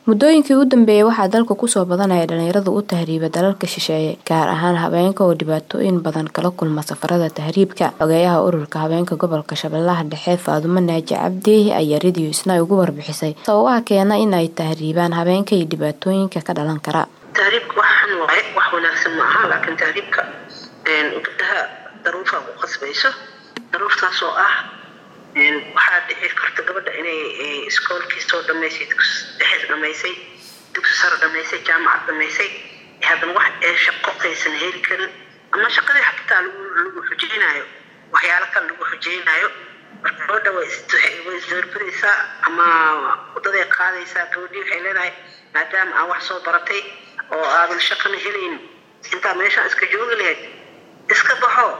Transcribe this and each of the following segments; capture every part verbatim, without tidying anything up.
Muddooyinkii ugu dambeeyay waxaa dalka ku soo badanaya dhalinyarada u tahriiba dalalka shisheeye, gaar ahaan haweenka oo dhibaatooyin badan kala kulma safarada tahriibka. Xogayaha ururka haweenka gobolka Shabeellaha Dhexe Faadumo Naaji Cabdi ayaa radio isna ugu warbixisay sababaha keena in ay tahriibaan haweenka iyo dhibaatooyinka ka dhalan kara. Tahriibka waxaan waaye wax wanaagsan ma aha, laakiin tahriibka een gabdhaha daruufa ku qasbayso. Daruuftaas oo ah een waxaa dhici karta gabadha inay iskoolkii soo dhameysay, dhexe dhameysay, dugsi sare dhameysay, jaamacad dhameysay, haddana wax ay shaqo aysan heli karin ama shaqadii xataa lagu xujeynayo waxyaalo kale lagu xujeynayo. Marka gabadha way isdoorbidaysaa ama wadada qaadaysaa. Gabadhii waxay leedahay maadaama aan wax soo baratay oo aadan shaqana helin, inta meesha iska joogi lahayd iska baxo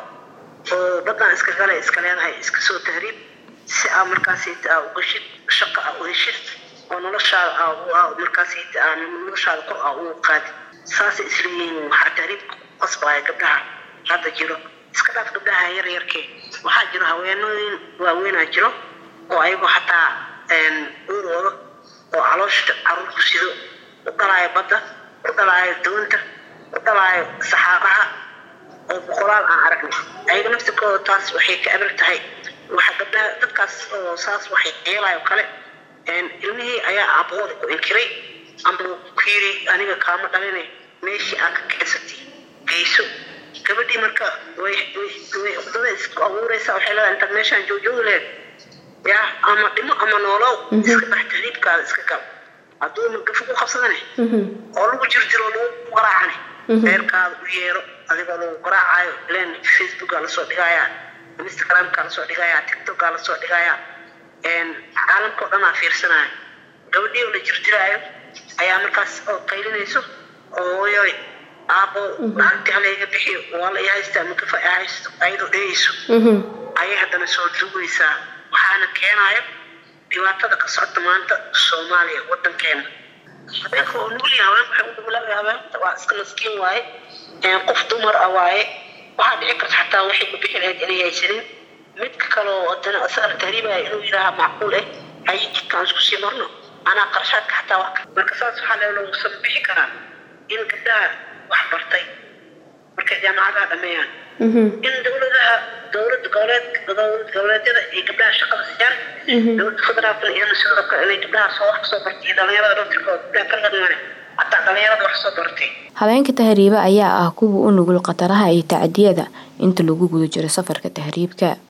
oo badan iska galay iska leedahay iska soo tahriib si aan markaas taa u gashid shaqo u heshid oo noloshaada aa markaas taa noloshaada kor u qaad. saas isliin waxa tahriib qasbaya gabdhaha hadda jiro iska dhaaf gabdhaha yar yarkee. Waxaa jiro haweenooyin waaweyn ah jiro oo ayagu xataa een ururo oo calooshta caruur ku sido u dhalaayo badda, u dhalaayo doonta, u dhalaayo saxaraha oo boqolaal aan aragnay. Ayaga naftikooda taas waxay ka abar tahay waxa gabdhaha dadkaas oo saas waxay yeelayo kale een ilmihii ayaa abooda ku inkiray amba kiiri aniga kaama dhalinay meeshii aan ka kacsatay geyso. Gabadhii marka way way wadada isku abuuraysaa waxay leedahay inta meeshaan joojoogi lahayd yaa ama dhimo ama noolow iska bax tahriibkaada iska gal. hadduu ma gafu ku qabsadanay oo lagu jirjiro lagu qaraacanay reerkaada u yeero adigoo lagu qaraacayo leen Facebook la soo dhigaya, Instagram ka la soo dhigaya, TikTok ka la soo dhigaya een caalamka oo dhan aa fiirsanaya. Gabadhii oo la jirjiraayo ayaa markaas oo qaylinayso oo yoy aabo lacagtii halayga bixiyo waa la yahaystaa ma ka faa'iidaysto ayadoo dhayso ayay haddana soo duugaysaa. waxaana keenayo dhibaatada ka socota maanta Soomaaliya wadankeena. Habeenka oo nugul yahay waxay u dhulaabayaan waa iska maskiin waaye een qof dumar ah waaye. waxaa dhici karta xataa waxay ku bixi lahayd inay haysanin midka kale oo wadana asaga tahriibaya inuu yiraaha macquul ah ay jidkaan isku sii marno ana qarshaadka xataa wax marka saas waxaa loo soo bixi karaa in gabdhaha wax bartay marka jaamacadaha dhameeyaan in dawladaha dawladda goboleed goboleedyada ay gabdhaha shaqada siiyaan. dawladda federaalka iyo sidoo kale inay gabdhaha soo wax soo bartay dhalinyarada dhulkooda ka qadmaan hataa dhalinyarada wax soo bartay. Haweenka tahriiba ayaa ah kuwa u nugul qataraha iyo tacadiyada inta lagu guda jiro safarka tahriibka.